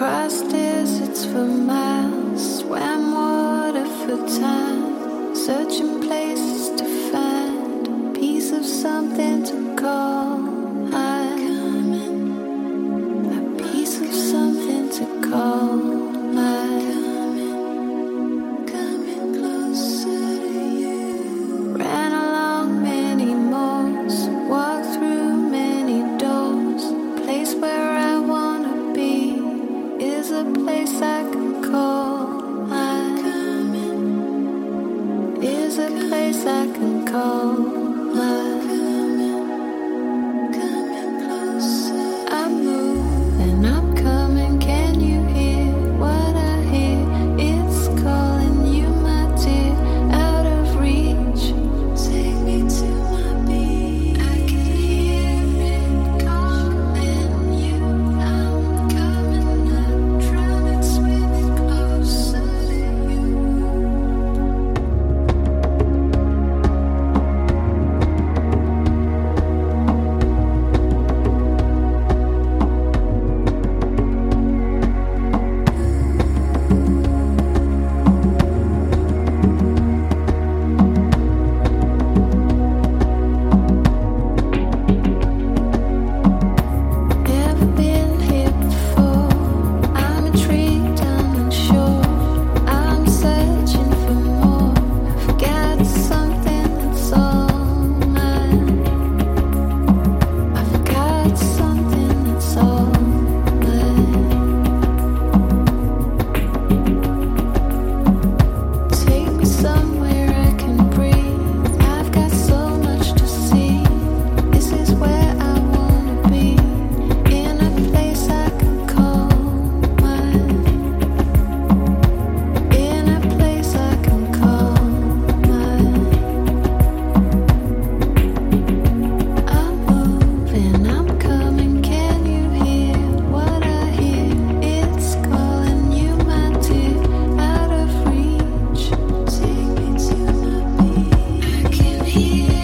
Crossed deserts for miles, swam water for time, searching places to find a piece of something to call mine, a piece of something to call mine. Coming closer to you. Ran along many moors, walked through many doors. Place where I wanna be is a place I can call mine. Is a place I can call mine. I move and I'm coming. Can you hear what I hear? It's calling you, my dear, out of reach. Take me to my beat. I can hear it calling you. I'm coming. I try to swim closer to you. Never been here before. I'm intrigued, I'm unsure. I'm searching for more. I've got something that's all mine. I've got something that's all mine. Take me somewhere I can breathe. I've got so much to see. This is where I wanna be. In a place I can call mine. In a place I can call mine. I'm moving, I'm coming. Can you hear what I hear? It's calling you, my dear, out of reach. Take me to my beat. I can hear